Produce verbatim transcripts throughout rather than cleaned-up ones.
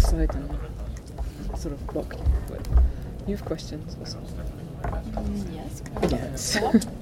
aside and sort of block you. But you have questions also. Mm, yes. Yes.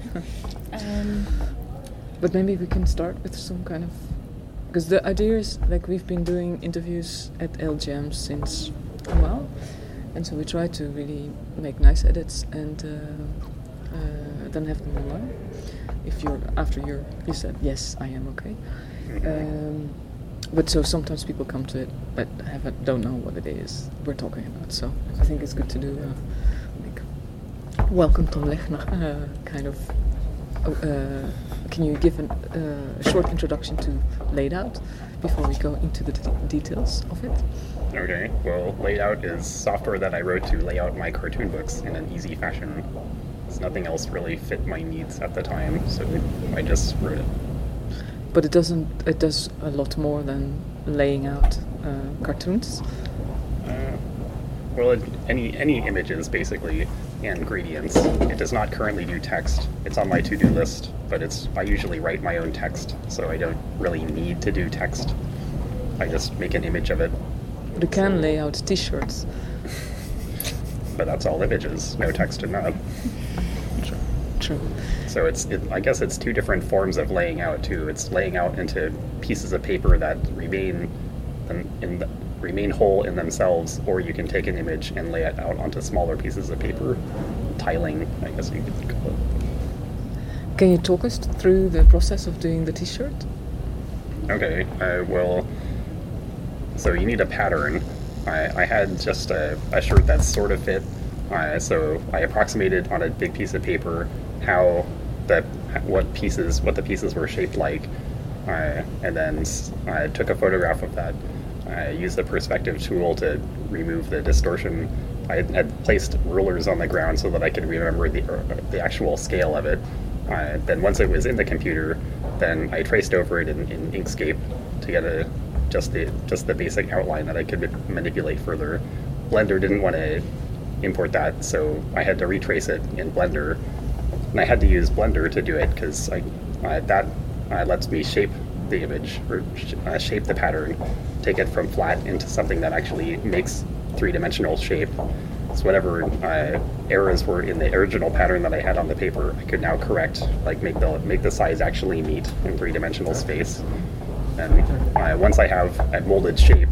um, but maybe we can start with some kind of... Because the idea is, like, we've been doing interviews at L G M since a while. And so we try to really make nice edits and uh, uh, then have them online. If you're, after you're, you said, yes, I am okay. Um, but so sometimes people come to it but haven't, don't know what it is we're talking about. So I think it's good to do uh, like welcome Tom Lechner uh, kind of. Uh, can you give an, uh, a short introduction to Layout before we go into the d- details of it? Okay. Well, Layout is software that I wrote to lay out my cartoon books in an easy fashion. Nothing else really fit my needs at the time, so I just wrote it. But it doesn't. It does a lot more than laying out uh, cartoons. Uh, well, it, any any images basically and gradients. It does not currently do text. It's on my to-do list, but it's I usually write my own text, so I don't really need to do text. I just make an image of it. But you can lay out T-shirts. But that's all images, no text in that. True. True. So it's, it, I guess it's two different forms of laying out too. It's laying out into pieces of paper that remain in, in the, remain whole in themselves, or you can take an image and lay it out onto smaller pieces of paper. Tiling, I guess you could call it. Can you talk us through the process of doing the T-shirt? Okay, uh, well, so you need a pattern. I, I had just a, a shirt that sort of fit, uh, so I approximated on a big piece of paper how the what pieces what the pieces were shaped like, uh, and then I took a photograph of that. I used the perspective tool to remove the distortion. I had placed rulers on the ground so that I could remember the uh, the actual scale of it. Uh, then once it was in the computer, then I traced over it in, in Inkscape to get a just the just the basic outline that I could manipulate further. Blender didn't want to import that, so I had to retrace it in Blender. And I had to use Blender to do it because I, uh, that uh, lets me shape the image, or sh- uh, shape the pattern, take it from flat into something that actually makes three-dimensional shape. So whatever uh, errors were in the original pattern that I had on the paper, I could now correct, like make the make the size actually meet in three-dimensional space. And uh, once I have a molded shape,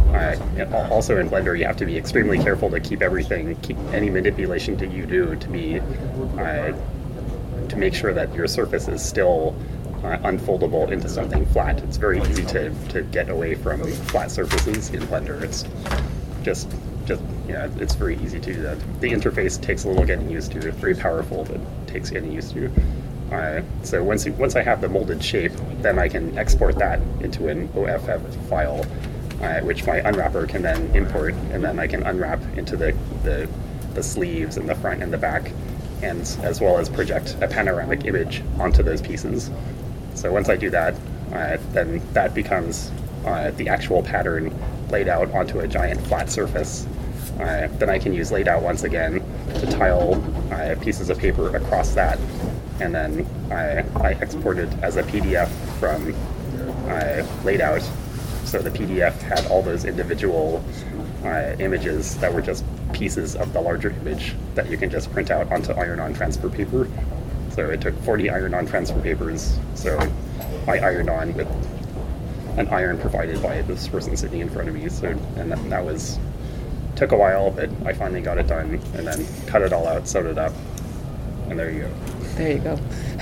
uh, also in Blender you have to be extremely careful to keep everything, keep any manipulation that you do to be uh, to make sure that your surface is still uh, unfoldable into something flat. It's very easy to, to get away from flat surfaces in Blender. It's just just yeah, it's very easy to do that. The interface takes a little getting used to. It's very powerful, but takes getting used to. Uh, so once once I have the molded shape, then I can export that into an O F F file, uh, which my unwrapper can then import, and then I can unwrap into the, the the sleeves and the front and the back, and as well as project a panoramic image onto those pieces. So once I do that, uh, then that becomes uh, the actual pattern laid out onto a giant flat surface. Uh, then I can use laid out once again to tile uh, pieces of paper across that. And then I, I exported as a P D F from uh, laid out. So the P D F had all those individual uh, images that were just pieces of the larger image that you can just print out onto iron-on transfer paper. So it took forty iron-on transfer papers. So I ironed on with an iron provided by this person sitting in front of me. So and that, that was took a while, but I finally got it done, and then cut it all out, sewed it up, and there you go. There you go.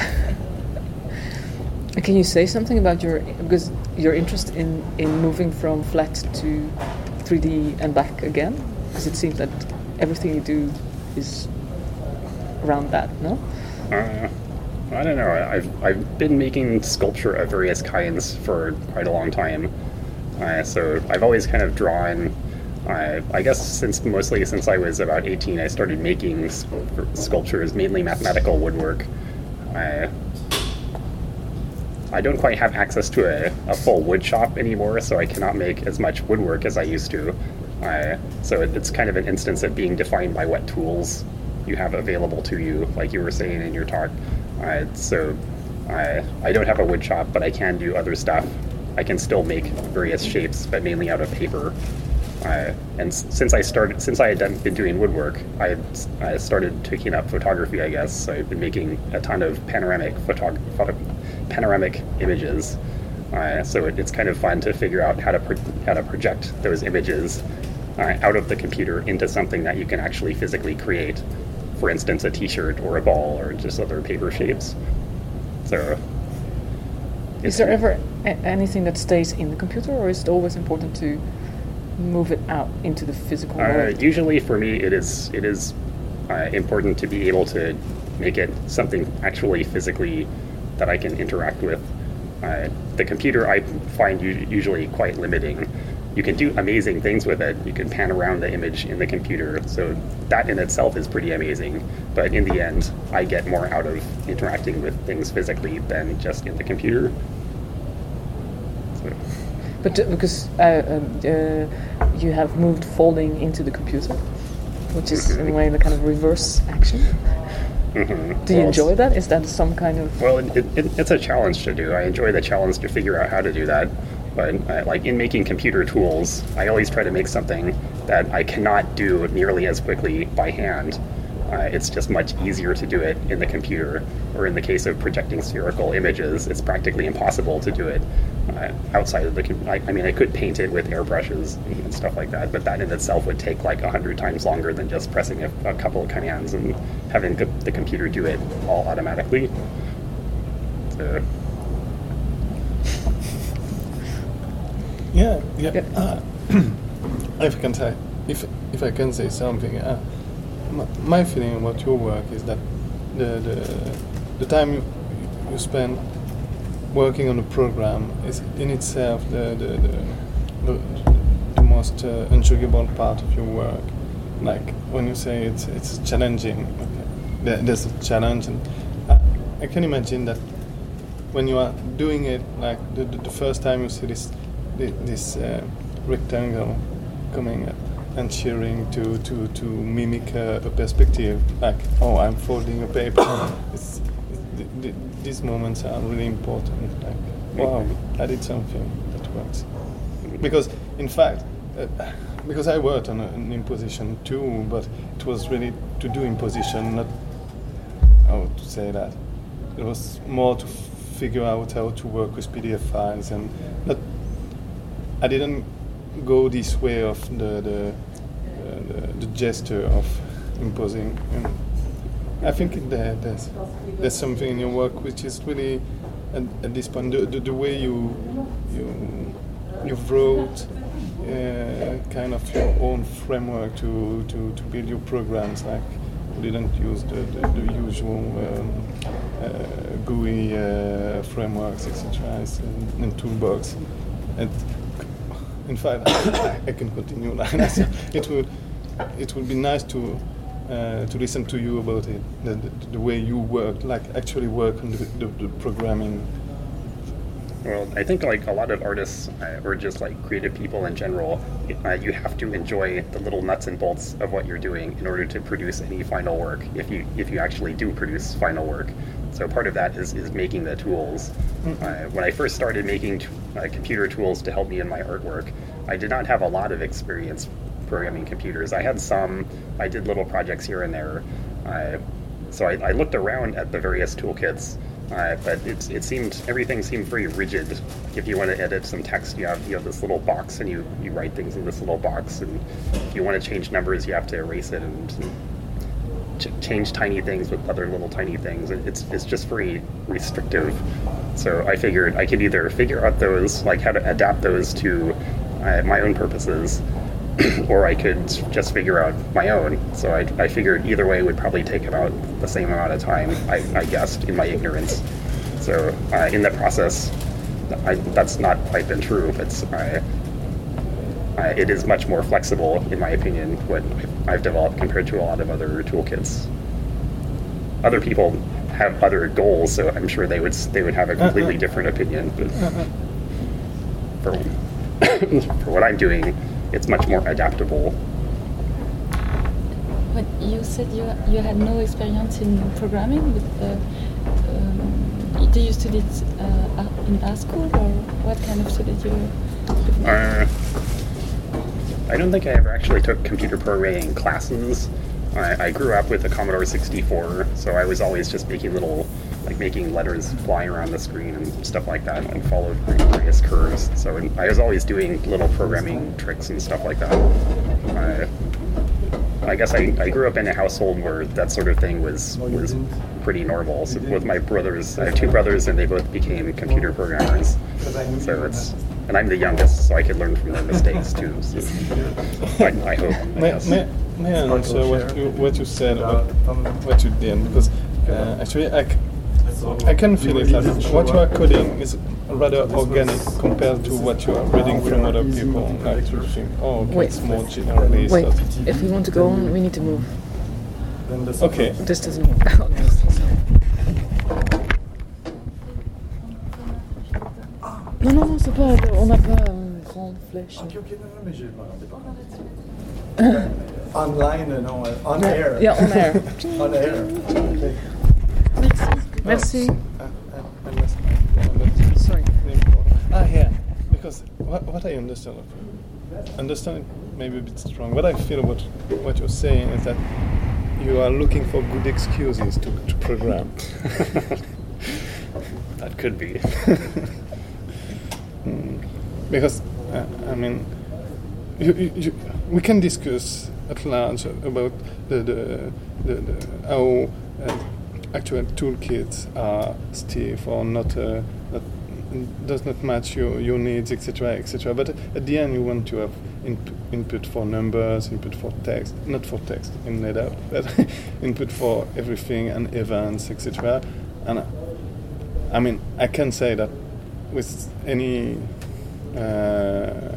Can you say something about your because your interest in, in moving from flat to three D and back again? Because it seems that everything you do is around that, no? Uh, I don't know. I've I've been making sculpture of various kinds for quite a long time. Uh, so I've always kind of drawn. Uh, I guess since mostly since I was about eighteen, I started making sculptures, mainly mathematical woodwork. Uh, I don't quite have access to a, a full wood shop anymore, so I cannot make as much woodwork as I used to. Uh, so it, it's kind of an instance of being defined by what tools you have available to you, like you were saying in your talk. Uh, so uh, I don't have a wood shop, but I can do other stuff. I can still make various shapes, but mainly out of paper. Uh, and s- since I started, since I had done, been doing woodwork, I had s- I started picking up photography. I guess so I've been making a ton of panoramic photog- photo- panoramic images. Uh, so it, it's kind of fun to figure out how to pro- how to project those images uh, out of the computer into something that you can actually physically create. For instance, a T-shirt or a ball or just other paper shapes. So. Is there ever a- anything that stays in the computer, or is it always important to move it out into the physical Uh, world? usually, for me, it is it is uh, important to be able to make it something actually physically that I can interact with. Uh, the computer I find u- usually quite limiting. You can do amazing things with it. You can pan around the image in the computer, so that in itself is pretty amazing. But in the end, I get more out of interacting with things physically than just in the computer. So. But uh, because uh, um, uh, you have moved folding into the computer, which is in a way the kind of reverse action. Mm-hmm. Do you Well, enjoy that? Is that some kind of... Well, it, it, it's a challenge to do. I enjoy the challenge to figure out how to do that. But uh, like in making computer tools, I always try to make something that I cannot do nearly as quickly by hand. Uh, it's just much easier to do it in the computer. Or in the case of projecting spherical images, it's practically impossible to do it uh, outside of the. Com- I, I mean, I could paint it with airbrushes and stuff like that, but that in itself would take like a hundred times longer than just pressing a, a couple of commands and having the, the computer do it all automatically. So. Yeah, yeah. Yeah. Uh, if I can say, if if I can say something, uh, my, my feeling about your work is that the the, the time you, you spend working on a program is in itself the the the, the, the most uh, enjoyable part of your work. Like when you say it's it's challenging, there, there's a challenge, and uh, I can imagine that when you are doing it, like the the, the first time you see this. this uh, rectangle coming up and cheering to, to, to mimic a, a perspective, like, oh, I'm folding a paper. it's, it's, th- th- these moments are really important. Like, wow, I did something that works. Because, in fact, uh, because I worked on a, an imposition too, but it was really to do imposition, not how to say that. It was more to f- figure out how to work with P D F files and not. I didn't go this way of the the, uh, the, the gesture of imposing. And I think it, there, there's there's something in your work which is really at, at this point the, the, the way you you you wrote uh, kind of your own framework to, to, to build your programs. Like you didn't use the, the, the usual um, uh, G U I uh, frameworks, et cetera, and, and toolbox. And in fact, I, I can continue now. So it would it would be nice to uh, to listen to you about it, the, the, the way you work, like actually work on the, the, the programming. Well, I think like a lot of artists uh, or just like creative people in general, uh, you have to enjoy the little nuts and bolts of what you're doing in order to produce any final work. If you if you actually do produce final work, so part of that is, is making the tools. Mm-hmm. Uh, when I first started making t- uh, computer tools to help me in my artwork, I did not have a lot of experience programming computers. I had some. I did little projects here and there. Uh, so I, I looked around at the various toolkits. Uh, but it, it seemed, everything seemed very rigid. If you want to edit some text, you have you have this little box, and you, you write things in this little box. And if you want to change numbers, you have to erase it and, and ch- change tiny things with other little tiny things. It, it's it's just very restrictive. So I figured I could either figure out those, like how to adapt those to uh, my own purposes, or I could just figure out my own. So I, I figured either way would probably take about the same amount of time, I, I guessed, in my ignorance. So uh, in the process, I, that's not quite been true. It's, uh, uh, it is much more flexible, in my opinion, what I've developed compared to a lot of other toolkits. Other people have other goals, so I'm sure they would they would have a completely different opinion. But for, for what I'm doing, it's much more adaptable. But you said you you had no experience in programming. With the, um, do you studied uh, in art school, or what kind of study you? Uh, I don't think I ever actually took computer programming classes. I, I grew up with the Commodore sixty-four, so I was always just making little, like making letters fly around the screen and stuff like that, and followed various curves. So I was always doing little programming tricks and stuff like that. I, I guess I, I grew up in a household where that sort of thing was was pretty normal. So with my brothers, I have two brothers, and they both became computer programmers. So it's, and I'm the youngest, so I could learn from their mistakes too. So I, I hope. I May, guess. may, may I answer what you what you said about what you did? Because uh, actually, I, c- I can feel it. Like what you are coding is rather organic compared to what you are reading from other people. Like you think, oh, okay, Wait. it's more generalist. Wait, or- if we want to go on, we need to move. Okay. This doesn't work out. Non, non, non, c'est pas. On n'a pas une grande flèche. Ok, ok, non, non, mais je m'en rendais pas. Online, euh, non, euh, on air. Yeah, on air. On air. Okay. Merci. Uh, uh, unless- unless- Sorry. Ah, yeah. Because what, what I understand, understand it maybe a bit strong. What I feel about what you're saying is that you are looking for good excuses to, to program. That could be. Mm. Because uh, I mean, you, you, you, we can discuss at large about the the, the, the how uh, actual toolkits are stiff or not, uh, not does not match your, your needs, et cetera, et cetera. But at the end, you want to have input, input for numbers, input for text, not for text in layout, but input for everything and events, et cetera. And uh, I mean, I can say that with any uh, uh,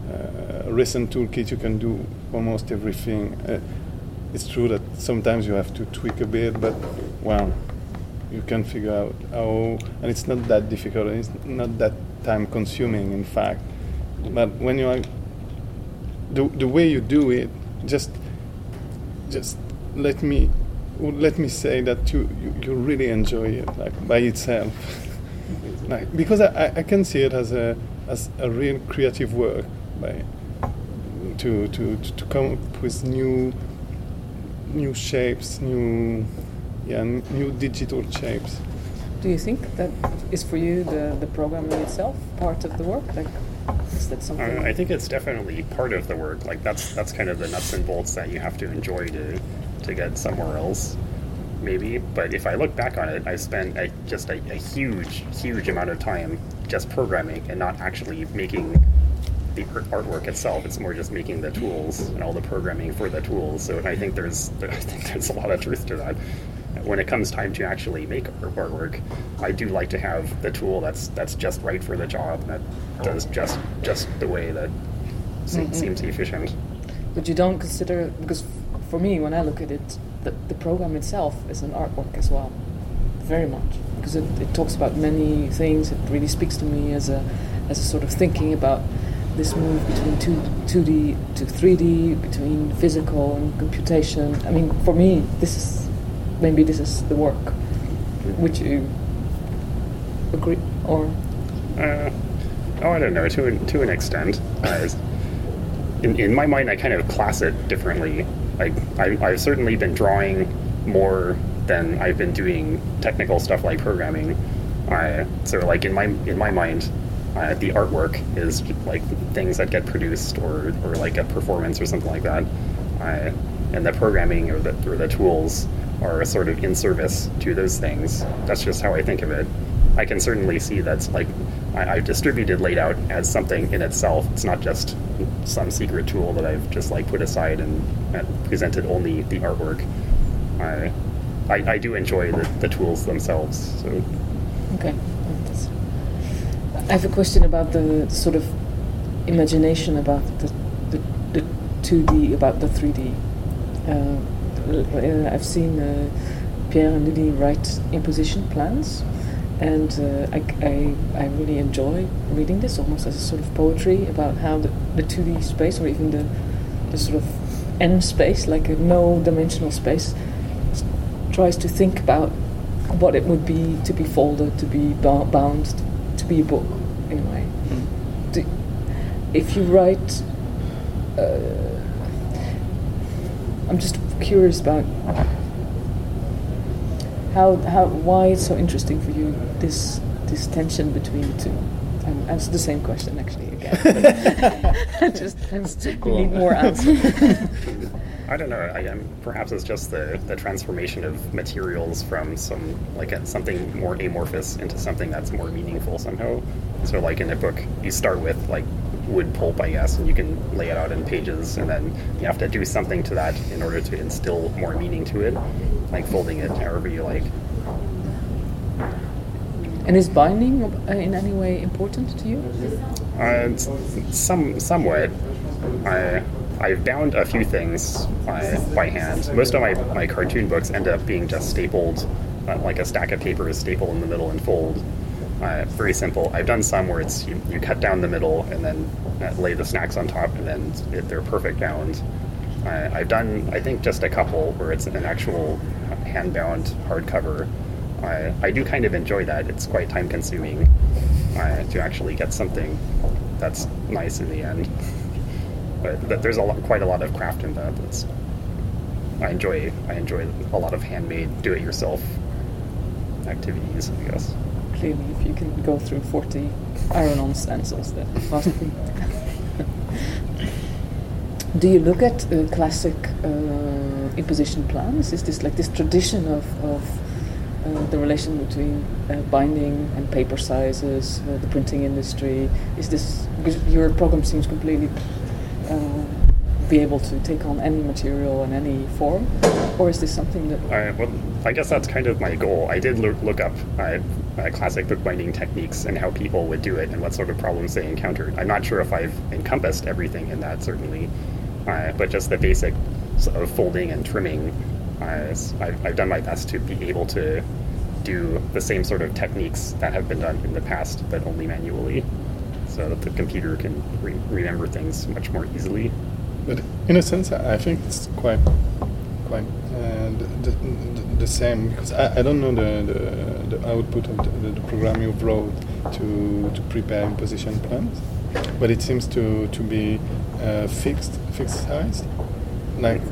recent toolkit, you can do almost everything. Uh, it's true that sometimes you have to tweak a bit, but well, you can figure out how, and it's not that difficult. It's not that time-consuming, in fact. But when you are the the way you do it, just just let me let me say that you you, you really enjoy it, like by itself. Like, because I, I can see it as a as a real creative work, by to to to come up with new new shapes, new yeah new digital shapes. Do you think that is for you the, the programming itself part of the work? Like, is that something? Uh, I think it's definitely part of the work. Like that's that's kind of the nuts and bolts that you have to enjoy to to get somewhere else, maybe. But if I look back on it, I spent a, just a, a huge, huge amount of time just programming and not actually making the art- artwork itself. It's more just making the tools and all the programming for the tools. So I think there's I think there's a lot of truth to that. When it comes time to actually make art- artwork, I do like to have the tool that's that's just right for the job, that does just just the way that se- Mm-hmm. seems efficient. But you don't consider, because f- for me, when I look at it, the, the program itself is an artwork as well, very much, because it, it talks about many things. It really speaks to me as a as a sort of thinking about this move between two two D to three D, between physical and computation. I mean, for me, this is maybe this is the work. Would you agree or? Uh, oh, I don't know. To an, to an extent, uh, in in my mind, I kind of class it differently. Like I, I've certainly been drawing more than I've been doing technical stuff like programming. Uh, so, like in my in my mind, uh, the artwork is like things that get produced or or like a performance or something like that, uh, and the programming or the or the tools are sort of in service to those things. That's just how I think of it. I can certainly see that's like I, I've distributed layout as something in itself. It's not just some secret tool that I've just like put aside and, and presented only the artwork. I, I I do enjoy the, the tools themselves. So Okay. That's- I have a question about the sort of imagination about the the, the two D, about the three D. Uh, uh, I've seen uh, Pierre and Lily write imposition plans, and uh, I, I, I really enjoy reading this almost as a sort of poetry about how the, the two D space, or even the, the sort of N space, like a no-dimensional space, s- tries to think about what it would be to be folded, to be bo- bound, to be a book, in a way. Do, if you write uh, I'm just curious about how how why it's so interesting for you, this this tension between the two. Um, it's the same question actually again. But I just I cool. need more answers. I don't know. I um, perhaps it's just the, the transformation of materials from some like a, something more amorphous into something that's more meaningful somehow. So, like in a book, you start with like wood pulp, I guess, and you can lay it out in pages, and then you have to do something to that in order to instill more meaning to it, like folding it however you like. And is binding uh, in any way important to you? Uh, it's some somewhat. I. I've bound a few things by, by hand. Most of my, my cartoon books end up being just stapled, uh, like a stack of paper is stapled in the middle and fold. Uh, very simple. I've done some where it's you, you cut down the middle and then uh, lay the snacks on top, and then it, they're perfect bound. Uh, I've done, I think, just a couple where it's an actual hand-bound hardcover. Uh, I do kind of enjoy that. It's quite time-consuming uh, to actually get something that's nice in the end. But, but there's a lot, quite a lot of craft in that. That's, I enjoy. I enjoy a lot of handmade, do-it-yourself activities, I guess. Clearly, if you can go through forty iron-on stencils, that must be. Do you look at uh, classic uh, imposition plans? Is this like this tradition of, of uh, the relation between uh, binding and paper sizes, uh, the printing industry? Is this because your program seems completely Uh, be able to take on any material in any form, or is this something that? Uh, well, I guess that's kind of my goal. I did lo- look up uh, uh, classic bookbinding techniques and how people would do it and what sort of problems they encountered. I'm not sure if I've encompassed everything in that, certainly, uh, but just the basic sort of folding and trimming. Uh, I've, I've done my best to be able to do the same sort of techniques that have been done in the past, but only manually, so that the computer can re- remember things much more easily. But in a sense, I think it's quite, quite uh, the, the, the same, because I, I don't know the, the, the output of the, the program you wrote to to prepare imposition plans, but it seems to to be uh, fixed fixed size, like,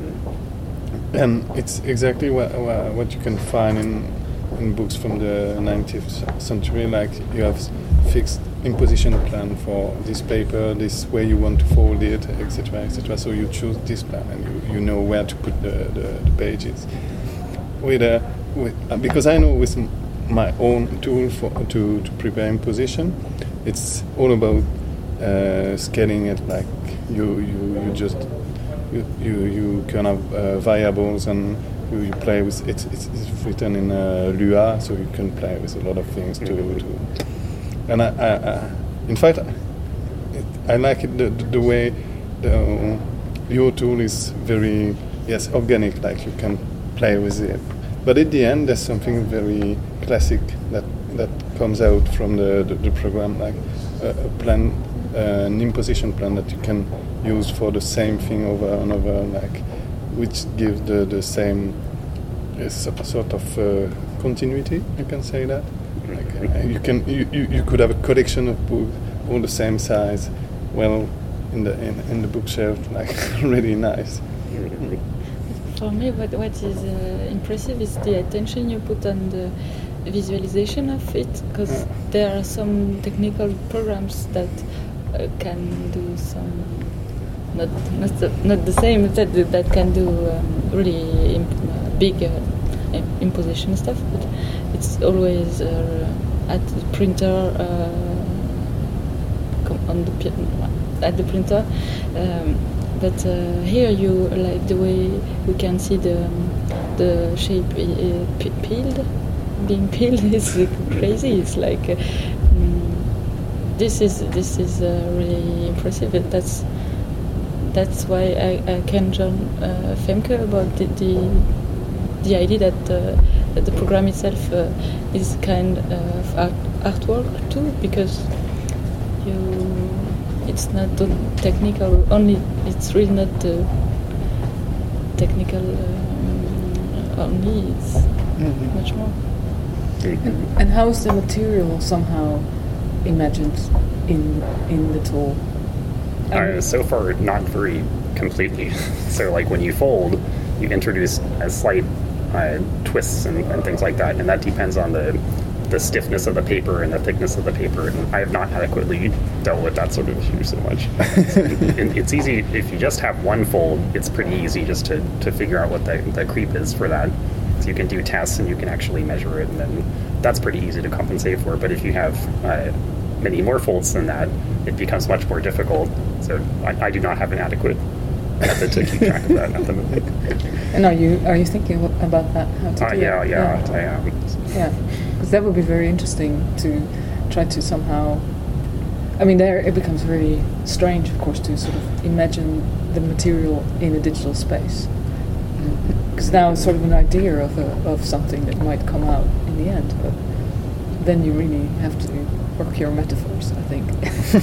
and it's exactly what what you can find in in books from the nineteenth century. Like you have fixed imposition plan for this paper, this way you want to fold it, et cetera, et cetera. So you choose this plan, and you, you know where to put the, the, the pages. With a, with, uh, because I know with m- my own tool for to, to prepare imposition, it's all about uh, scaling it. Like you you, you just you you, you can have uh, variables, and you, you play with it. It's, it's written in uh, Lua, so you can play with a lot of things to. to And I, I, I, in fact, it, I like it the, the way the, uh, your tool is very, yes, organic, like you can play with it. But at the end, there's something very classic that, that comes out from the, the, the program, like a, a plan, uh, an imposition plan that you can use for the same thing over and over, like, which gives the, the same uh, sort of uh, continuity, I can say that. Like, uh, you can you, you, you could have a collection of books all the same size, well, in the in, in the bookshelf, like really nice. For me, what what is uh, impressive is the attention you put on the visualization of it, because yeah. there are some technical programs that uh, can do some not not the, not the same that that can do um, really imp- uh, big uh, imposition stuff, but it's always uh, at the printer uh, on the at the printer. Um, but uh, here you like the way we can see the um, the shape uh, p- peeled, being peeled is crazy. It's like uh, mm, this is this is uh, really impressive. That's that's why I, I can join uh, Femke about the. the The idea that, uh, that the program itself uh, is kind of art, artwork too, because you it's not technical only. It's really not uh, technical um, only. It's mm-hmm. much more. And, and how is the material somehow imagined in in the tool? Uh, so far, not very completely. So, like when you fold, you introduce a slight uh, twists and, and things like that, and that depends on the the stiffness of the paper and the thickness of the paper. And I have not adequately dealt with that sort of issue so much. So, and it's easy if you just have one fold. It's pretty easy just to, to figure out what the, the creep is for that. So you can do tests and you can actually measure it, and then that's pretty easy to compensate for. But if you have uh, many more folds than that, it becomes much more difficult. So I, I do not have an adequate method to keep track of that at the moment. And are you are you thinking about that? How to Uh, do yeah, it? yeah, I am. Yeah, because that would be very interesting to try to somehow. I mean, there it becomes very strange, of course, to sort of imagine the material in a digital space. Because now it's sort of an idea of a, of something that might come out in the end, but then you really have to work your metaphors, I think.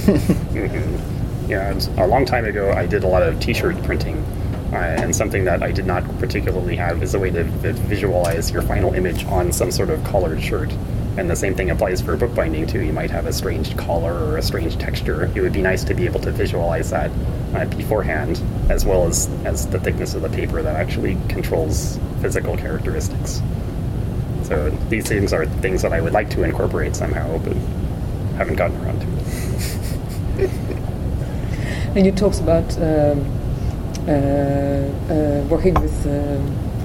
Mm-hmm. Yeah, and a long time ago, I did a lot of T-shirt printing, uh, and something that I did not particularly have is a way to, to visualize your final image on some sort of collared shirt. And the same thing applies for bookbinding too. You might have a strange collar or a strange texture. It would be nice to be able to visualize that uh, beforehand, as well as, as the thickness of the paper that actually controls physical characteristics. So these things are things that I would like to incorporate somehow, but haven't gotten around to it. And you talked about um, uh, uh, working with um,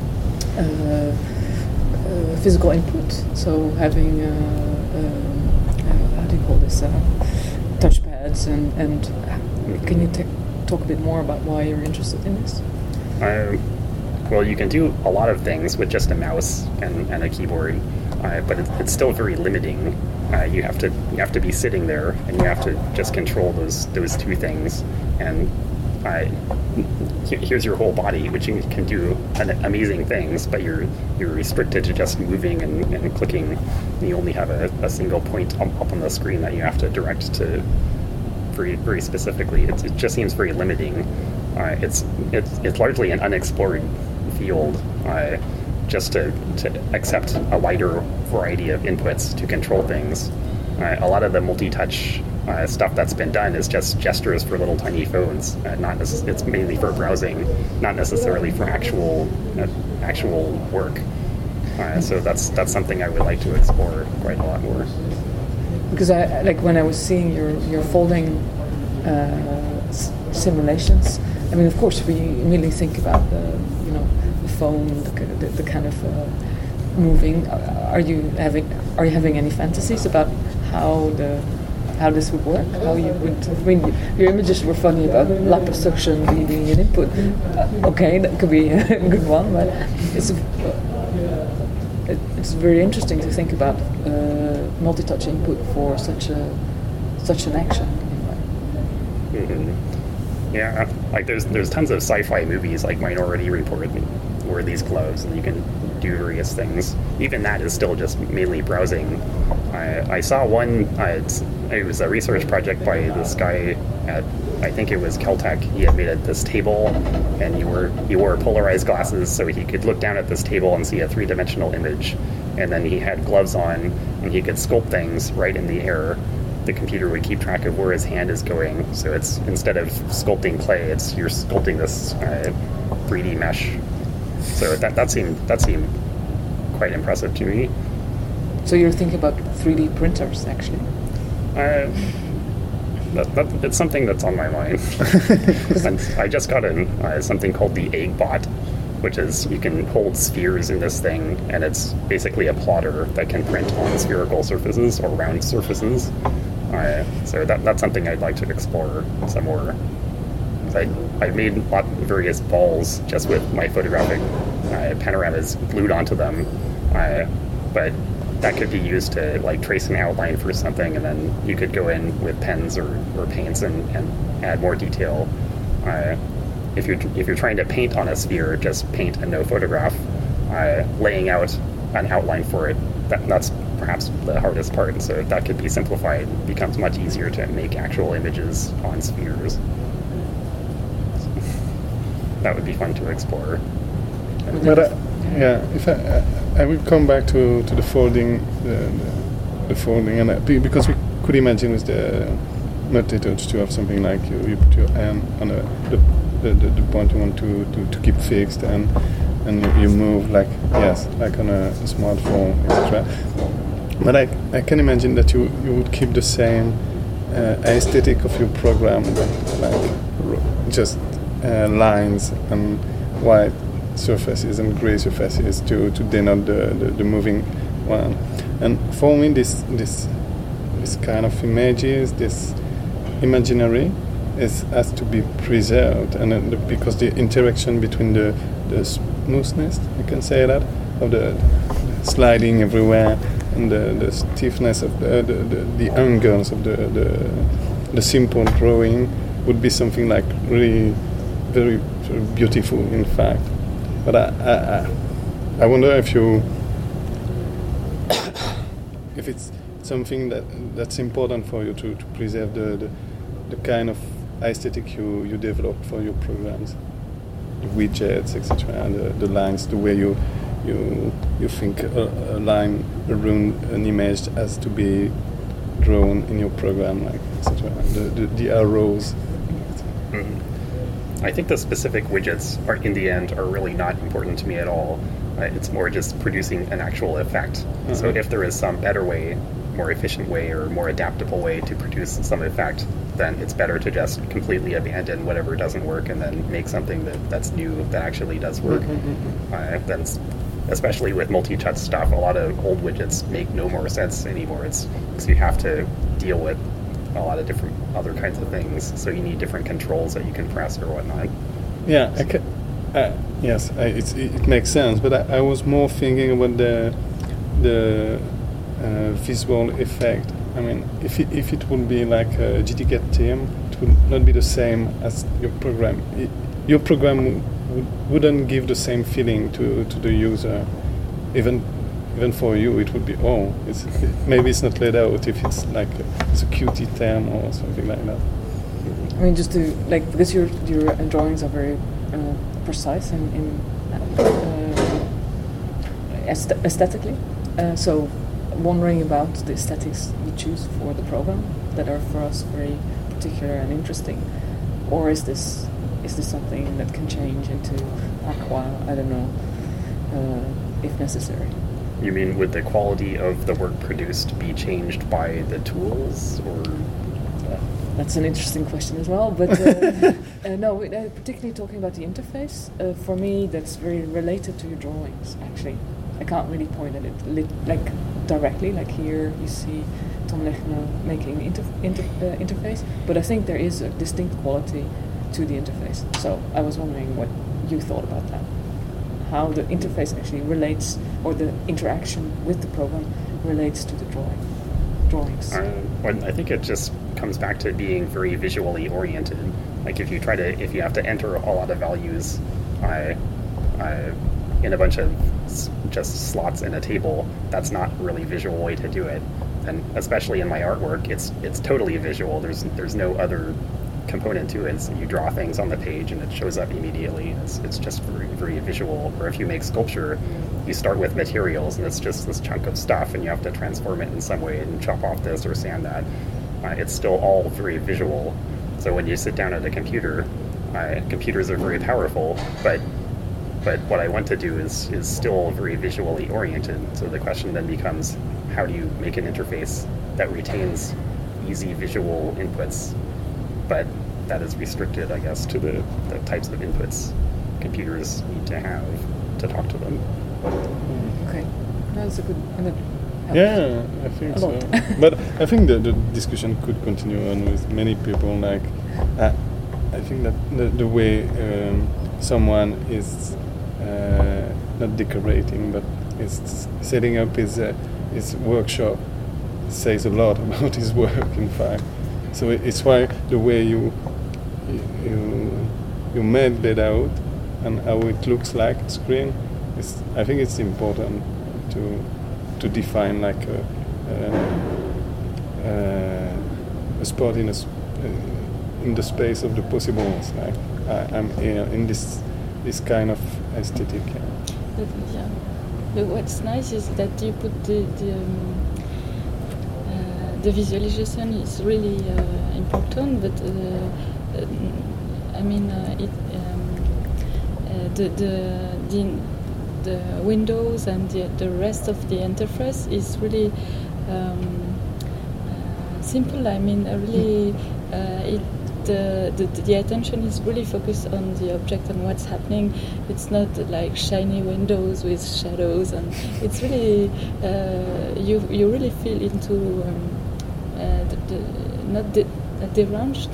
uh, uh, physical input, so having uh, um, uh, how do you call this uh, touchpads, and and can you t- talk a bit more about why you're interested in this? Um, well, you can do a lot of things with just a mouse and, and a keyboard, uh, but it, it's still very limiting. Uh, you have to you have to be sitting there, and you have to just control those those two things. And uh, here's your whole body, which you can do amazing things, but you're you're restricted to just moving and, and clicking. You only have a, a single point up, up on the screen that you have to direct to very very specifically. It's, it just seems very limiting. Uh, it's it's it's largely an unexplored field. Uh, just to, to accept a wider variety of inputs to control things. Uh, a lot of the multi-touch uh, stuff that's been done is just gestures for little tiny phones. Uh, not necess- it's mainly for browsing, not necessarily for actual uh, actual work. Uh, so that's that's something I would like to explore quite a lot more. Because I like when I was seeing your your folding uh, s- simulations. I mean, of course, we immediately think about the you know. phone, the, the, the kind of uh, moving. Are you having Are you having any fantasies about how the how this would work? How you would? I mean, your images were funny about liposuction being an input. Uh, okay, that could be a good one, but it's uh, it, it's very interesting to think about uh, multi-touch input for such a such an action. Mm-hmm. Yeah, like there's there's tons of sci-fi movies like Minority Report. Wear these gloves and you can do various things. Even that is still just mainly browsing. I, I saw one, uh, it was a research project by this guy at, I think it was Caltech. He had made a, this table, and you were he wore polarized glasses so he could look down at this table and see a three-dimensional image. And then he had gloves on and he could sculpt things right in the air. The computer would keep track of where his hand is going. So it's, instead of sculpting clay, it's you're sculpting this uh, three D mesh. So that that seemed that seemed quite impressive to me. So you're thinking about three D printers, actually? Uh, that, that, it's something that's on my mind. And I just got in uh, something called the EggBot, which is you can hold spheres in this thing, and it's basically a plotter that can print on spherical surfaces or round surfaces. Uh, so that that's something I'd like to explore some more. I, I've made lot various balls just with my photographic uh, panoramas glued onto them, uh, but that could be used to like trace an outline for something, and then you could go in with pens or, or paints and, and add more detail. Uh, if you're if you're trying to paint on a sphere, just paint and no photograph. Uh, laying out an outline for it, that, that's perhaps the hardest part. So that could be simplified. It becomes much easier to make actual images on spheres. That would be fun to explore. But uh, yeah, if I, I will come back to, to the folding, the, the, the folding, and uh, because we could imagine with the multi-touch to have something like you, you put your hand on a, the, the, the, the point you want to, to, to keep fixed, and and you, you move like yes like on a, a smartphone, et cetera. But I I can imagine that you, you would keep the same uh, aesthetic of your program, like just uh, lines and white surfaces and gray surfaces to, to denote the, the, the moving one. And for me, this this this kind of images, this imaginary, is has to be preserved, and uh, the, because the interaction between the the smoothness, I can say that, of the, the sliding everywhere, and the, the stiffness of the the, the the angles of the, the the simple drawing would be something like really very, very beautiful, in fact. But I I, I, I wonder if you if it's something that that's important for you to, to preserve the, the the kind of aesthetic you, you developed for your programs, the widgets, et cetera, the, the lines, the way you you you think a, a line around an image has to be drawn in your program, like et cetera. The, the the arrows. Mm-hmm. I think the specific widgets are, in the end, are really not important to me at all. Uh, it's more just producing an actual effect. Uh-huh. So if there is some better way, more efficient way, or more adaptable way to produce some effect, then it's better to just completely abandon whatever doesn't work and then make something that, that's new that actually does work. Mm-hmm. Uh, then, especially with multi-touch stuff, a lot of old widgets make no more sense anymore. It's because you have to deal with a lot of different other kinds of things, so you need different controls that you can press or whatnot. Yeah, I ca- uh, yes, I, it's, it, it makes sense, but I, I was more thinking about the the uh, visual effect. I mean, if it, if it would be like a G T C A D team, it would not be the same as your program. It, your program would, wouldn't give the same feeling to, to the user. Even even for you, it would be, oh, it's, it, maybe it's not laid out if it's like a, it's a Qt term or something like that. I mean, just to, like, because your your drawings are very uh, precise in, in uh, aest- aesthetically, uh, so wondering about the aesthetics you choose for the program that are for us very particular and interesting, or is this is this something that can change into Aqua? I don't know, uh, if necessary. You mean, would the quality of the work produced be changed by the tools, or? Uh, that's an interesting question as well, but uh, uh, no, uh, particularly talking about the interface, uh, for me that's very related to your drawings, actually. I can't really point at it li- like directly, like here you see Tom Lechner making inter- inter- uh, interface, but I think there is a distinct quality to the interface. So I was wondering what you thought about that. How the interface actually relates, or the interaction with the program relates to the drawing, drawings. Uh, well, I think it just comes back to being very visually oriented. Like if you try to, if you have to enter a lot of values uh, uh, in a bunch of s- just slots in a table, that's not really a visual way to do it. And especially in my artwork, it's it's totally visual. There's there's no other component to it. So you draw things on the page and it shows up immediately. It's it's just very very visual. Or if you make sculpture, you start with materials and it's just this chunk of stuff, and you have to transform it in some way and chop off this or sand that. Uh, it's still all very visual. So when you sit down at a computer, uh, computers are very powerful, but but what I want to do is is still very visually oriented. So the question then becomes, how do you make an interface that retains easy visual inputs, but that is restricted, I guess, to the, the types of inputs computers need to have to talk to them. Okay, that's a good. And it helps. Yeah, I think A so. lot. But I think the, the discussion could continue on with many people. Like, uh, I think that the, the way um, someone is uh, not decorating, but is setting up his uh, his workshop says a lot about his work. In fact, so it, it's why the way you you you made that out and how it looks like on screen is, I think it's important to to define like a, a, a spot in a sp- uh, in the space of the possibles. Like I, I'm here in this this kind of aesthetic. Yeah. But, yeah. But what's nice is that you put the the, um, uh, the visualization is really uh, important, but uh, uh, I mean, uh, it, um, uh, the, the the the Windows and the, the rest of the interface is really um, uh, simple. I mean, uh, really, uh, it. The, the the attention is really focused on the object and what's happening. It's not like shiny windows with shadows, and it's really uh, you you really feel into um, uh, the, the, not the uh, deranged,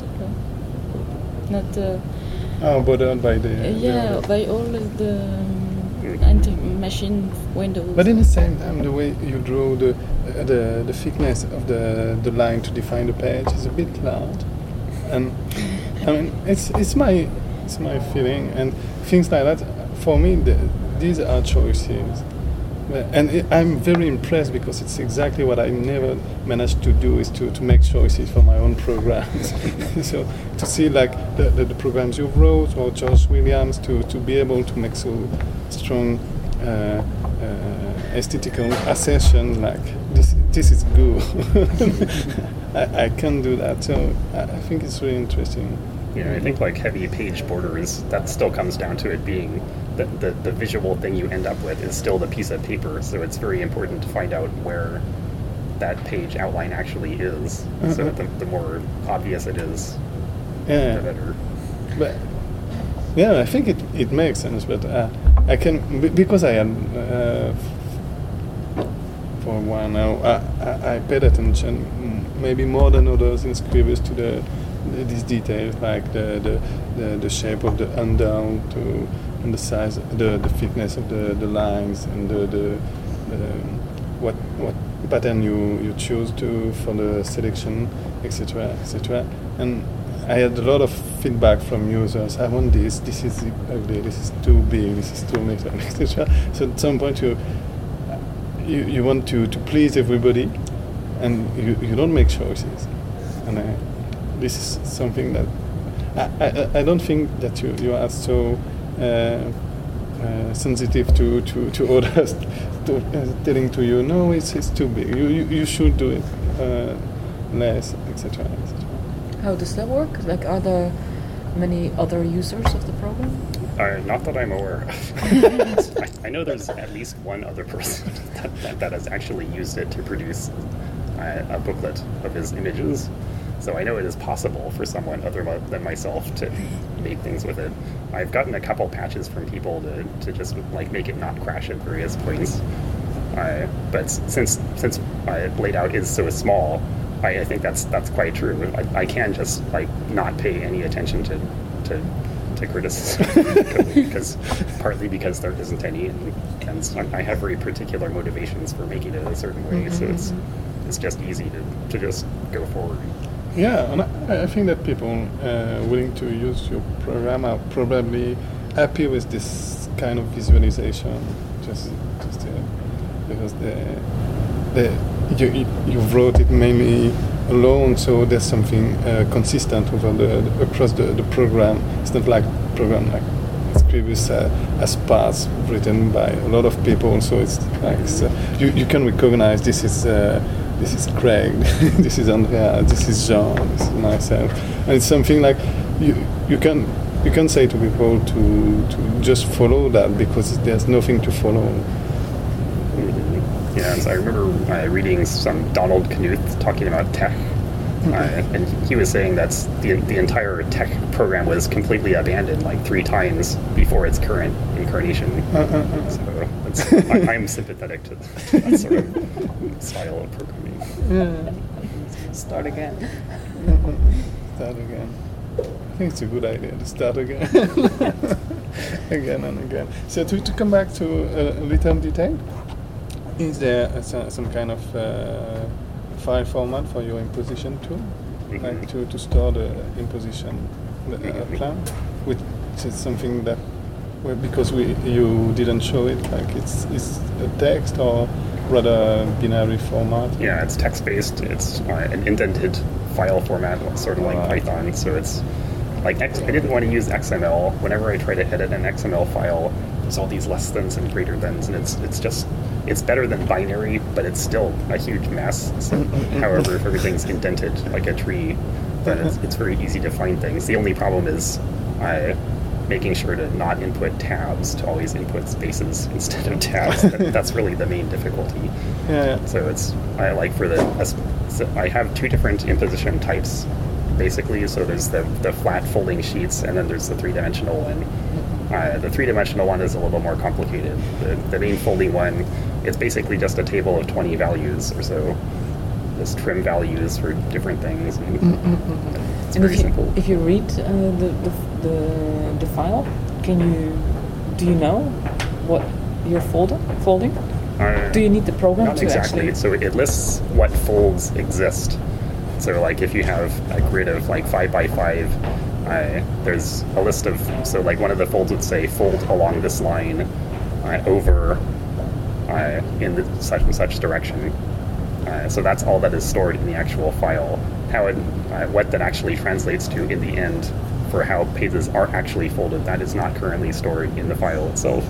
uh, not uh, oh, bothered by the uh, yeah the, by all of the um, anti-machine windows. But in the same time, the way you draw the uh, the the thickness of the the line to define the page is a bit loud. And I mean, it's it's my it's my feeling, and things like that. For me, the, these are choices, and it, I'm very impressed because it's exactly what I never managed to do is to, to make choices for my own programs. So to see like the, the, the programs you wrote or George Williams to, to be able to make so strong uh, uh, aesthetical assertion like this this is good. I, I can do that, so I, I think it's really interesting. Yeah, I think like heavy page borders, that still comes down to it being the, the, the visual thing you end up with is still the piece of paper, so it's very important to find out where that page outline actually is, uh-huh. so the, the more obvious it is, yeah. the better. But yeah, I think it, it makes sense, but uh, I can, b- because I had uh, for a while now, I, I, I paid attention maybe more than others in Scribus to the, the these details like the the, the, the shape of the undown to and the size, the, the thickness of the, the lines and the, the, the what what pattern you, you choose to for the selection, et cetera, et cetera. And I had a lot of feedback from users. I want this. This is ugly. This is too big. This is too little, et cetera. So at some point you. You, you want to, to please everybody, and you, you don't make choices. And I, this is something that I, I, I don't think that you, you are so uh, uh, sensitive to, to, to others to, uh, telling to you, no, it's, it's too big. You, you, you should do it uh, less, et cetera, et cetera. How does that work? Like, are there many other users of the program? Uh, not that I'm aware of. I, I know there's at least one other person that, that, that has actually used it to produce uh, a booklet of his images. So I know it is possible for someone other mo- than myself to make things with it. I've gotten a couple patches from people to, to just like make it not crash at various points. Uh, but since since uh, layout is so small, I, I think that's that's quite true. I, I can just like not pay any attention to to. to criticism because partly because there isn't any, and, and I have very particular motivations for making it a certain way, mm-hmm. so it's it's just easy to, to just go forward. Yeah, and I, I think that people uh, willing to use your program are probably happy with this kind of visualization, just just uh, because the the you you wrote it mainly alone, so there's something uh, consistent over the, the across the, the program. It's not like program like Scribus uh, as parts written by a lot of people, so it's like it's, uh, you you can recognize this is uh, this is Craig, this is Andrea, this is Jean, this is myself, and it's something like you you can you can say to people to to just follow that because there's nothing to follow. Yeah, so I remember uh, reading some Donald Knuth talking about tech, uh, and he was saying that the the entire tech program was completely abandoned like three times before its current incarnation. Uh, uh, uh. So it's, I, I'm sympathetic to that sort of style of programming. Yeah. Start again. Start again. I think it's a good idea to start again, again and again. So to to come back to a little detail. Is there uh, some, some kind of uh, file format for your imposition tool, mm-hmm. like to, to store the imposition uh, mm-hmm. plan, which is something that, well, because we you didn't show it, like it's it's a text or rather binary format? Yeah, it's text-based. It's uh, an indented file format, sort of like right. Python. So it's like X, I didn't want to use X M L. Whenever I try to edit an X M L file, there's all these less thans and greater thans, and it's it's just it's better than binary, but it's still a huge mess. So, however, if everything's indented like a tree, then it's, it's very easy to find things. The only problem is uh, making sure to not input tabs, to always input spaces instead of tabs. that, that's really the main difficulty. Yeah. So it's I like for the so I have two different imposition types, basically. So there's the the flat folding sheets, and then there's the three-dimensional one. Uh, the three-dimensional one is a little more complicated. The, the main folding one, it's basically just a table of twenty values or so. There's trim values for different things. And Mm-hmm. it's And very if you, simple. if you read uh, the, the, the the file, can you do you know what you're folding? Folding? Uh, Do you need the program Not to exactly. actually? So it lists what folds exist. So like if you have a grid of like five by five, uh, there's a list of, so like one of the folds would say fold along this line uh, over uh, in the such and such direction. Uh, so that's all that is stored in the actual file. How it, uh, what that actually translates to in the end for how pages are actually folded, that is not currently stored in the file itself.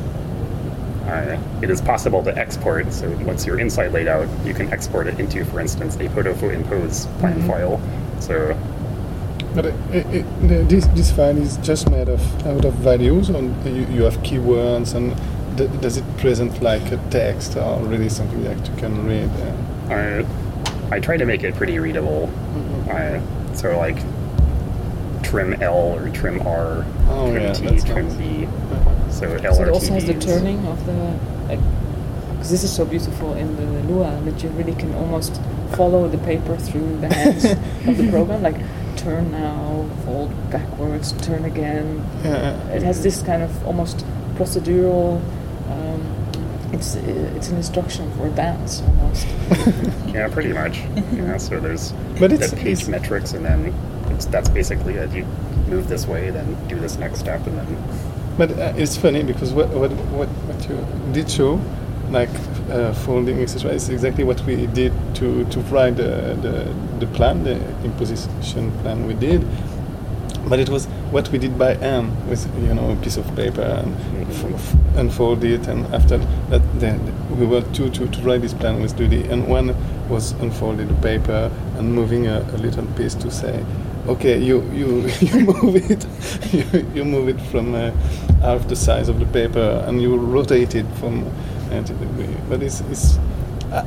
Uh, it is possible to export, so once your inside laid out, you can export it into, for instance, a Podofo impose plan Mm-hmm. file. So But it, it, it, the- this this file is just made of out of values, or you, you have keywords, and th- does it present like a text or really something that you can read? Uh, uh, I try to make it pretty readable. Mm-hmm. Uh, so like trim L or trim R, Oh, trim yeah, T, that's trim nice. V. So L R T Vs. So it also has the turning of the, like, because this is so beautiful in the Lua that you really can almost follow the paper through the hands of the program, like turn now, fold backwards, turn again. Yeah. It has this kind of almost procedural. Um, it's it's an instruction for a dance almost. Yeah, pretty much. Yeah, so there's But the it's- page it's- metrics, and then it's, that's basically it. You move this way, then do this next step, and then But uh, it's funny because what what what, what you did show, like uh, folding, et cetera, is exactly what we did to to write the, the the plan, the imposition plan we did. But it was what we did by hand with, you know, a piece of paper and f- f- unfold it, and after that, then we were two to, to write this plan with Dudy, and one was unfolding the paper and moving a, a little piece to say, okay, you you, you move it, you, you move it from uh, half the size of the paper, and you rotate it from ninety degree. But it's, it's uh,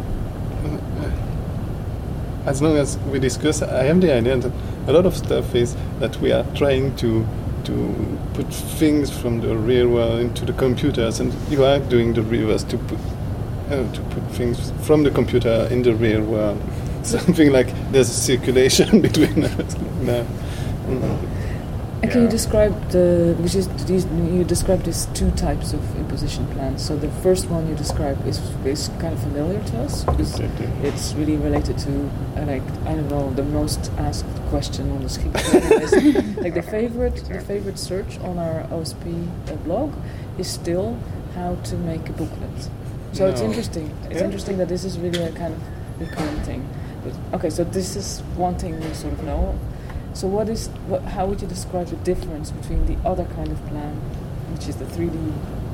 as long as we discuss, I have the idea that a lot of stuff is that we are trying to to put things from the real world into the computers, and you are doing the reverse to put uh, to put things from the computer in the real world. Something like there's a circulation between us. No. Mm. And can you Yeah. describe the, because you, these- you describe these two types of imposition plans. So the first one you describe is, is kind of familiar to us because Exactly. it's really related to, uh, like, I don't know, the most asked question on the Schik is like the favorite, the favorite search on our O S P uh, blog is still how to make a booklet. So it's No. interesting. It's Yeah. interesting that this is really a kind of recurrent thing. But, okay, so this is one thing we sort of know. So what is, what, how would you describe the difference between the other kind of plan, which is the three D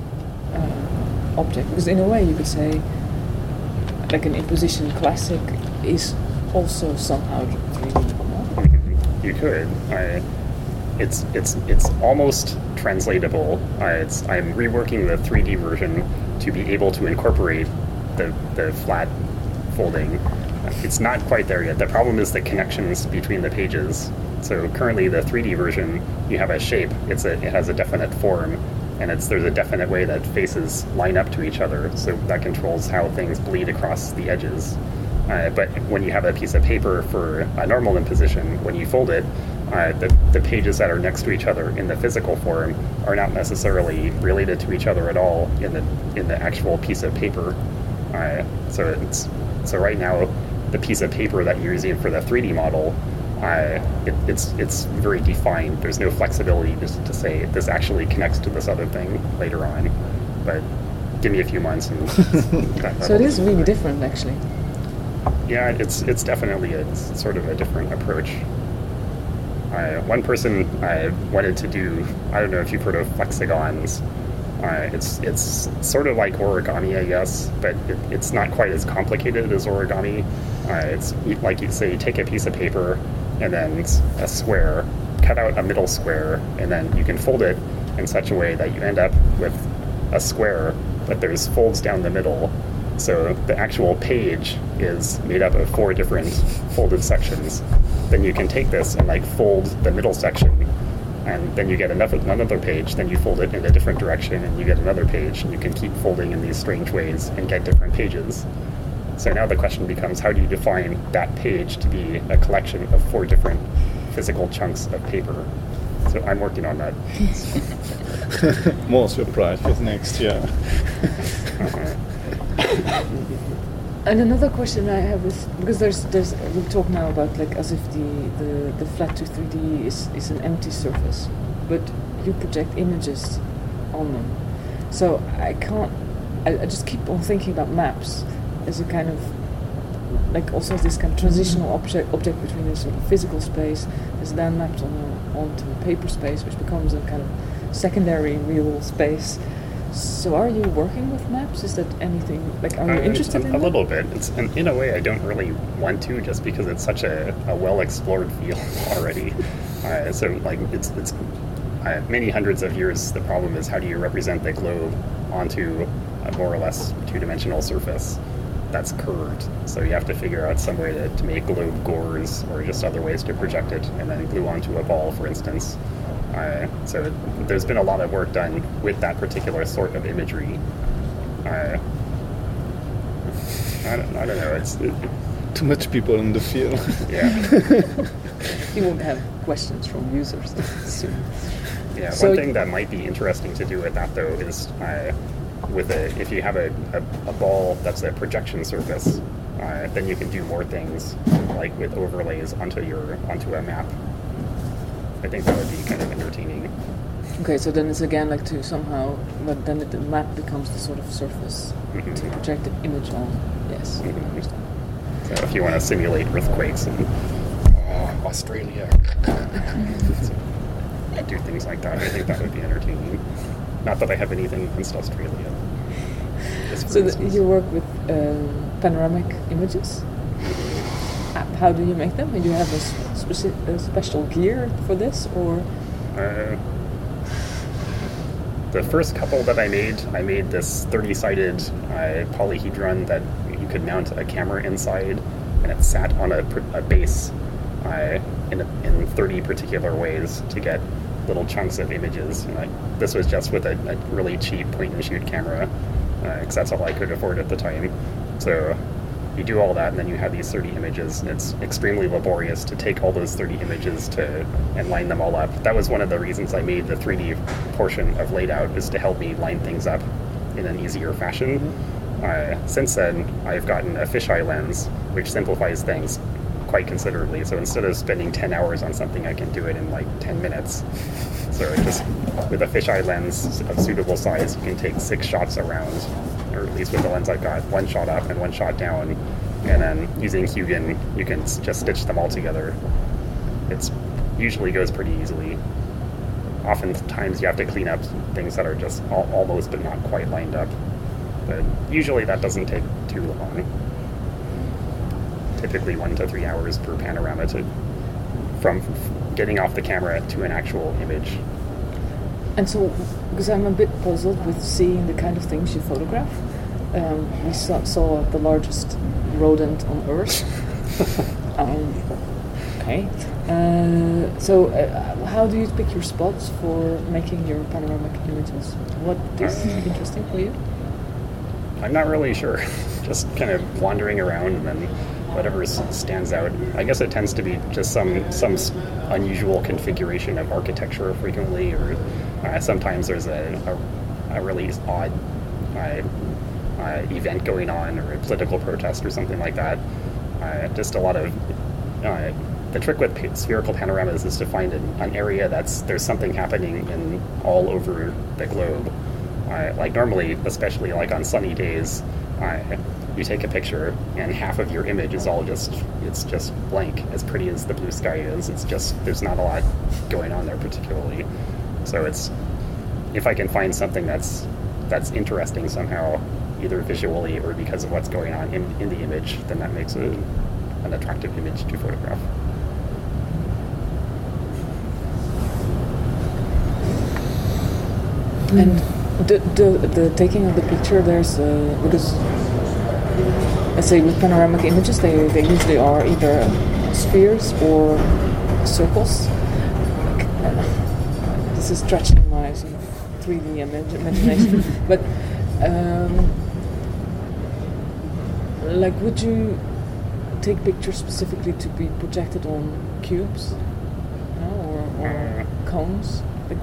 uh, object? Because in a way you could say, like an imposition classic is also somehow three D. No? you could. I, it's it's it's almost translatable. I, it's I'm reworking the three D version to be able to incorporate the the flat folding. It's not quite there yet. The problem is the connections between the pages. So currently the three D version, you have a shape. It's a, it has a definite form, and it's there's a definite way that faces line up to each other. So that controls how things bleed across the edges. Uh, but when you have a piece of paper for a normal imposition, when you fold it, uh, the, the pages that are next to each other in the physical form are not necessarily related to each other at all in the in the actual piece of paper. Uh, so it's so right now, the piece of paper that you're using for the three D model, uh, it, it's it's very defined. There's no flexibility just to say this actually connects to this other thing later on. But give me a few months and that, So it is really different, actually. Yeah, it's it's definitely a it's sort of a different approach. Uh, one person uh, wanted to do, I don't know if you've heard of flexagons. Uh, it's it's sort of like origami, I guess, but it, it's not quite as complicated as origami. Uh, it's like you say, you take a piece of paper and then a square, cut out a middle square, and then you can fold it in such a way that you end up with a square, but there's folds down the middle. So the actual page is made up of four different folded sections. Then you can take this and like fold the middle section, and then you get another, another page, then you fold it in a different direction and you get another page, and you can keep folding in these strange ways and get different pages. So now the question becomes, how do you define that page to be a collection of four different physical chunks of paper? So I'm working on that. More surprise for next year. uh-huh. And another question I have is, because there's there's we talk now about like as if the, the, the flat two three D is, is an empty surface, but you project images on them. So I can't, I, I just keep on thinking about maps as a kind of, like also this kind of transitional object object between a sort of physical space is then mapped on a, onto a paper space, which becomes a kind of secondary real space. So are you working with maps? Is that anything, like, are you uh, interested a, in A that? little bit. It's, in, in a way, I don't really want to, just because it's such a, a well-explored field already. Uh, so, like, it's, it's uh, many hundreds of years. The problem is, how do you represent the globe onto a more or less two-dimensional surface that's curved? So you have to figure out some way to, to make globe gores, or just other ways to project it, and then glue onto a ball, for instance. Uh, so it, there's been a lot of work done with that particular sort of imagery. Uh, I, don't, I don't know. It's it, too much people in the field. Yeah. You won't have questions from users soon. Yeah. So one thing that might be interesting to do with that, though, is uh, with a if you have a, a, a ball that's a projection surface, uh, then you can do more things, like with overlays onto your onto a map. I think that would be kind of entertaining. Okay, so then it's again like to somehow, but then it, the map becomes the sort of surface Mm-hmm. to project the image on. Yes, Mhm. I understand. So if you want to simulate earthquakes in uh, Australia, do things like that, I think that would be entertaining. Not that I have anything against Australia. Just for So the, instance. you work with um, panoramic images. Uh, How do you make them? Do you have a, s- speci- a special gear for this, or Uh, the first couple that I made, I made this thirty-sided uh, polyhedron that you could mount a camera inside, and it sat on a, pr- a base uh, in, a, in thirty particular ways to get little chunks of images. And I, this was just with a, a really cheap point-and-shoot camera, because that's all I could afford at the time. So you do all that, and then you have these thirty images, and it's extremely laborious to take all those thirty images to and line them all up. That was one of the reasons I made the three D portion of Layout, is to help me line things up in an easier fashion. Uh, since then, I've gotten a fisheye lens, which simplifies things quite considerably. So instead of spending ten hours on something, I can do it in like ten minutes. So it just with a fisheye lens of suitable size, you can take six shots around, or at least with the lens I've got, one shot up and one shot down, and then using Hugin, you can s- just stitch them all together. It's usually goes pretty easily. Oftentimes you have to clean up things that are just al- almost but not quite lined up, but usually that doesn't take too long. Typically one to three hours per panorama to from f- getting off the camera to an actual image. and so because I'm a bit puzzled with seeing the kind of things you photograph. Um, we saw, saw the largest rodent on Earth. um, okay. Uh, so uh, how do you pick your spots for making your panoramic images? What is Uh, interesting for you? I'm not really sure. Just kind of wandering around, and then whatever s- stands out. I guess it tends to be just some some s- unusual configuration of architecture frequently, or uh, sometimes there's a, a, a really odd uh, uh, event going on, or a political protest or something like that. Uh, just a lot of uh, the trick with pa- spherical panoramas is to find an, an area that's there's something happening in all over the globe. Uh, like normally, especially like on sunny days, uh, you take a picture and half of your image is all just it's just blank. As pretty as the blue sky is, it's just there's not a lot going on there particularly. So it's if I can find something that's that's interesting somehow, either visually or because of what's going on in, in the image, then that makes it an attractive image to photograph. And the, the the taking of the picture, there's uh, because let's say with panoramic images, they, they usually are either spheres or circles. Uh, this is stretching my sort of three D imag- imagination, but um, like, would you take pictures specifically to be projected on cubes, you know, or, or cones? Like,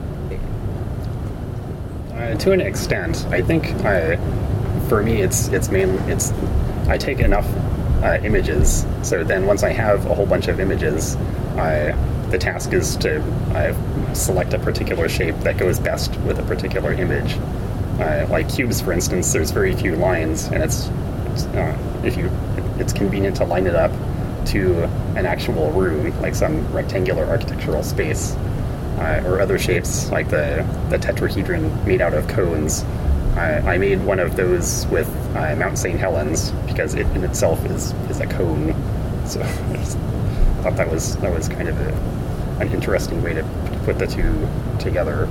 Uh, to an extent, I think uh, for me it's it's mainly it's I take enough uh, images, so then once I have a whole bunch of images, uh, the task is to uh, select a particular shape that goes best with a particular image. Uh, like cubes, for instance, there's very few lines, and it's, it's uh, if you it's convenient to line it up to an actual room, like some rectangular architectural space. Uh, or other shapes like the, the tetrahedron made out of cones. Uh, I made one of those with uh, Mount Saint Helens because it in itself is, is a cone. So I just thought that was that was kind of a, an interesting way to put the two together.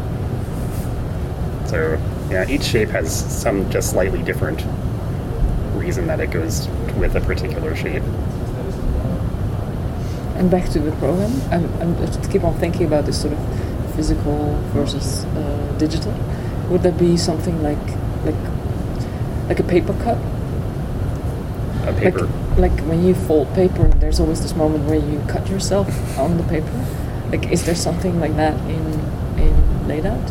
So yeah, each shape has some just slightly different reason that it goes with a particular shape. And back to the program, I'm, I'm just keep on thinking about this sort of physical versus uh, digital. Would that be something like like like a paper cut? A paper. Like, like when you fold paper, there's always this moment where you cut yourself on the paper. Like, is there something like that in in layout?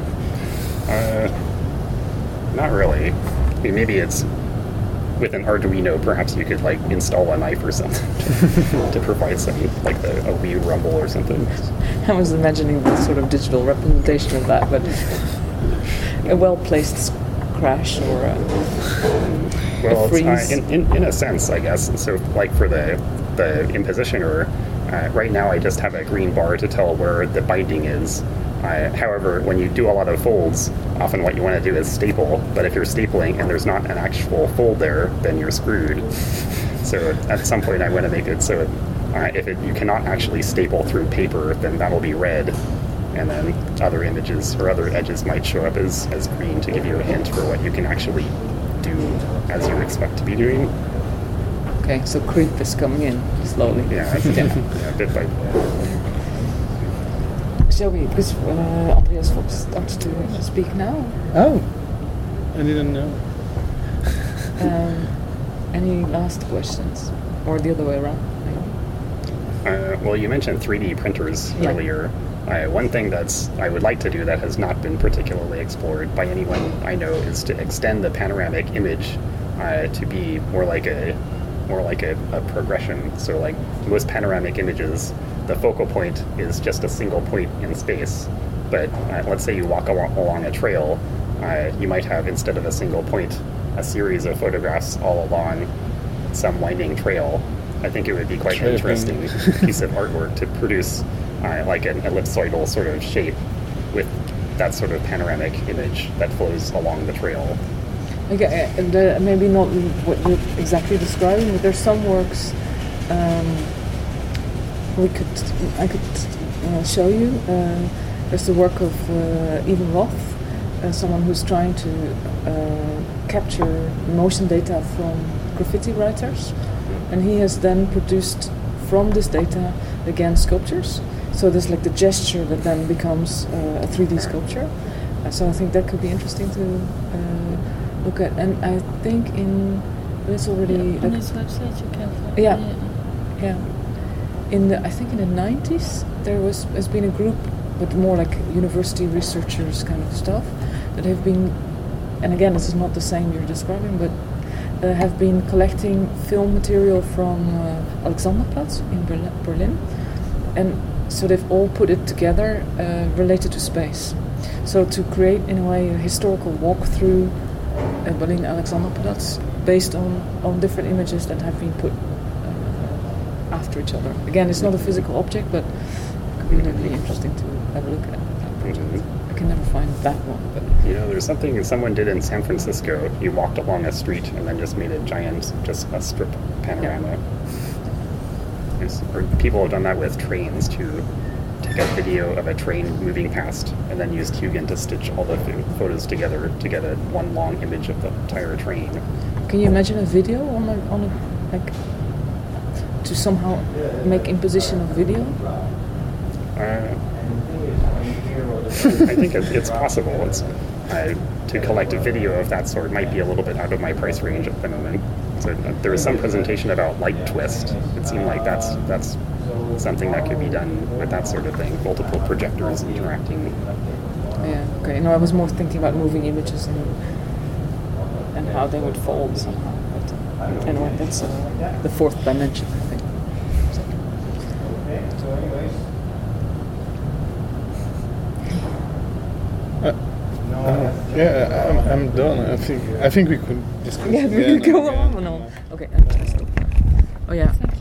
Uh, not really. I mean, maybe it's. With an Arduino, perhaps you could like install a knife or something to provide some, like the, a Wii Rumble or something. I was imagining the sort of digital representation of that, but a well-placed crash or a, well, a freeze. It's, uh, in, in in a sense, I guess. So, like for the the impositioner, uh, right now I just have a green bar to tell where the binding is. Uh, however, when you do a lot of folds, often what you want to do is staple, but if you're stapling and there's not an actual fold there, then you're screwed. So at some point I want to make it so uh, if it, you cannot actually staple through paper, then that'll be red, and then other images or other edges might show up as, as green to give you a hint for what you can actually do as you expect to be doing. Okay, so creep is coming in slowly. Yeah, yeah. yeah bit by bit. Shall we? Because uh, Andreas Fox starts to speak now. Oh, I didn't know. Um, any last questions? Or the other way around, maybe? Uh, well, you mentioned three D printers yeah. earlier. Uh, one thing that's I would like to do that has not been particularly explored by anyone I know is to extend the panoramic image uh, to be more like a more like a, a progression. So, like most panoramic images, the focal point is just a single point in space. But uh, let's say you walk al- along a trail, uh, you might have, instead of a single point, a series of photographs all along some winding trail. I think it would be quite an interesting piece of artwork to produce uh, like an ellipsoidal sort of shape with that sort of panoramic image that flows along the trail. Okay, and uh, maybe not what you're exactly describing, but there's some works um, we could I could uh, show you. Uh, there's the work of uh, Even Roth, uh, someone who's trying to uh, capture motion data from graffiti writers, and he has then produced from this data again sculptures. So there's like the gesture that then becomes uh, a three D sculpture. Uh, so I think that could be interesting to uh, look at. And I think in it's already yeah, on like, his website you can find yeah, yeah. yeah. In the I think in the nineties there was has been a group, but more like university researchers kind of stuff, that have been, and again this is not the same you're describing, but uh, have been collecting film material from uh, Alexanderplatz in Berl- Berlin, and so they've all put it together uh, related to space. So to create in a way a historical walk through uh, Berlin Alexanderplatz based on, on different images that have been put uh, after each other. Again, it's not a physical object, but really interesting to have a look at. Mm-hmm. I can never find that one, but You know, there's something someone did in San Francisco. You walked along a street and then just made a giant, just a strip panorama. There's, or people have done that with trains to take a video of a train moving past and then use Hugin to stitch all the pho- photos together to get a one long image of the entire train. can you imagine a video on a, on a like to somehow make imposition of video? Uh, I think it, it's possible. It's uh, to collect a video of that sort might be a little bit out of my price range at the moment. So uh, there was some presentation about light twist. It seemed like that's that's something that could be done with that sort of thing. Multiple projectors interacting. Yeah. Okay. No, I was more thinking about moving images and and how they would fold somehow. But uh, anyway, that's uh, the fourth dimension, I think. So, Uh, yeah, I'm, I'm done. I think I think we could discuss. yeah, we again could go and again. on and on. Okay. I'm just- Oh yeah.